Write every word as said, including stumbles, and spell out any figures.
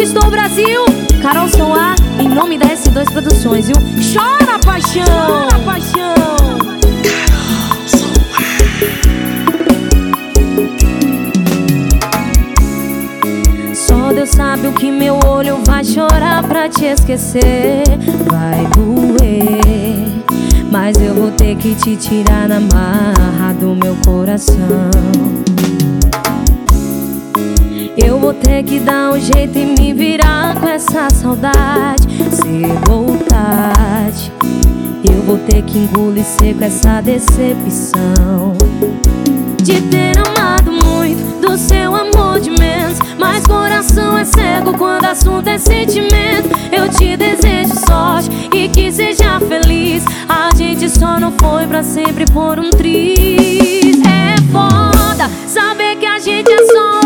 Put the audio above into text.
conquistou o Brasil. Carol Soá, em nome da S dois Produções, viu? Chora, paixão! Chora, paixão! Carol Soá. Só Deus sabe o que meu olho vai chorar pra te esquecer. Vai doer, mas eu vou ter que te tirar na marra do meu coração. Eu vou ter que dar um jeito e me virar com essa saudade. Se vontade, eu vou ter que engolir seco essa decepção de ter amado muito, do seu amor de menos. Mas coração é cego quando assunto é sentimento. Eu te desejo sorte e que seja feliz. A gente só não foi pra sempre por um triz. É foda saber que a gente é só